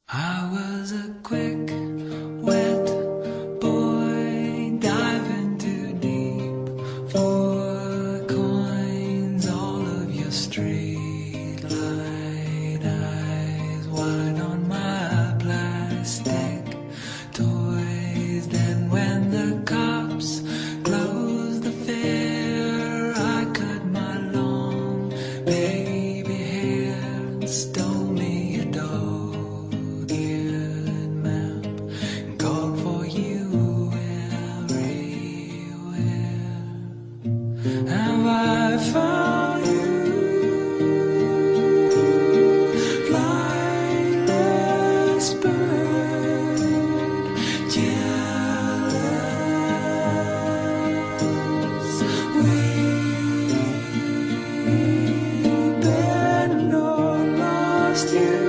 I was a quick, wet boy diving too deep for coins. All of your street light eyes wide on my plastic toys. Then when the cops closed the fair, I cut my long baby hair and stole me a dog. Called for you everywhere. Have I found you, flightless bird, jealous, we've been or lost you.